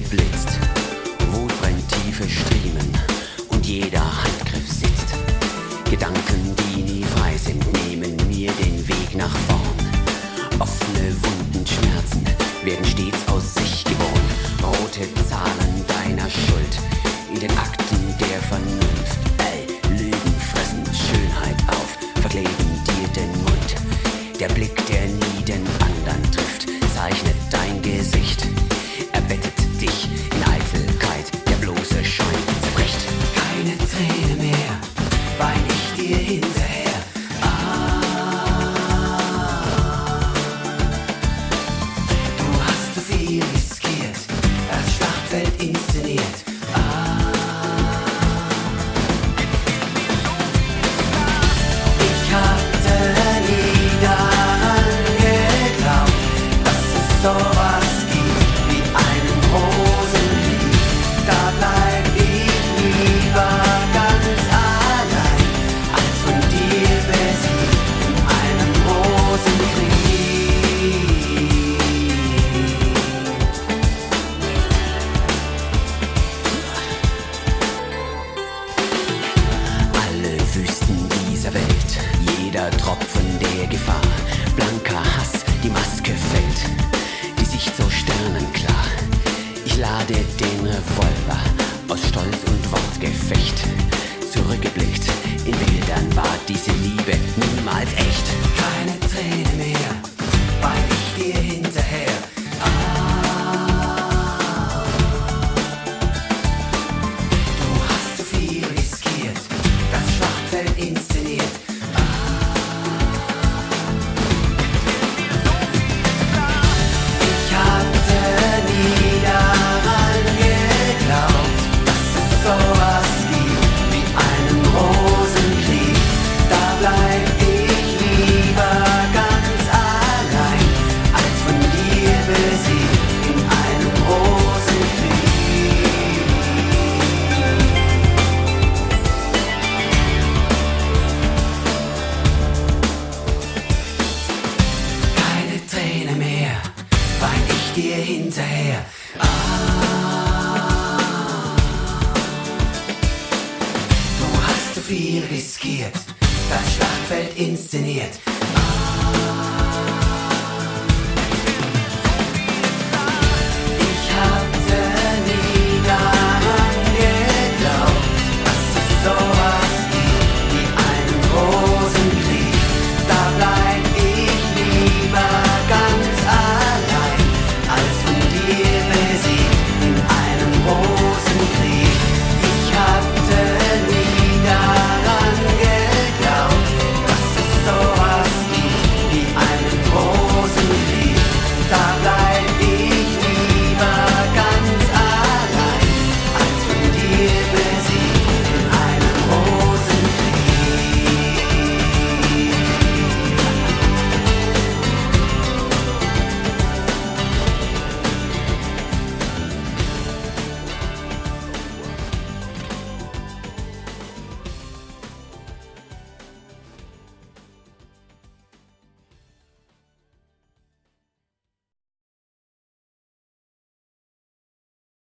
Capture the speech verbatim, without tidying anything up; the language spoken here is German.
blitzt, Wut brennt tiefe Striemen und jeder Handgriff sitzt. Gedanken, die nie frei sind, nehmen mir den Weg nach vorn. Offene Wunden, Schmerzen werden stets aus sich geboren. Rote Zahlen deiner Schuld in den Akten der Vernunft. Ey, Lügen fressen Schönheit auf, verkleben dir den Mund. Der Blick, der nie den anderen trifft, zeichnet dein Gesicht. Er bettet dich in Eitelkeit, der bloße Schein zerbricht. Keine Träne mehr, wein ich dir hinterher. Ah, du hast zu viel riskiert, das Schlachtfeld inszeniert. Ah, ich hatte nie daran geglaubt, dass es sowas gibt wie einen Rosenkrieg. Da bleib ich lieber ganz allein, als von dir besiegt in einem Rosenkrieg. Alle Wüsten dieser Welt, jeder Tropfen der Gefahr, blanker Hass, die Maske fällt, die Sicht so sternenklar. Ich lade den Revolver aus Stolz und Wortgefecht. Zurückgeblickt, in Bildern war diese Liebe niemals echt. Keine Träne mehr, wein ich dir hinterher. Ah, du hast zu viel riskiert, das Schlachtfeld inszeniert. Ich hatte nie daran geglaubt, dass es sowas gibt wie einen Rosenkrieg. Da bleib ich lieber ganz allein, als von dir besiegt in einem Rosenkrieg. Keine Träne mehr, wein ich dir hinterher. Ah, du hast zu viel riskiert, das Schlachtfeld inszeniert. Ah,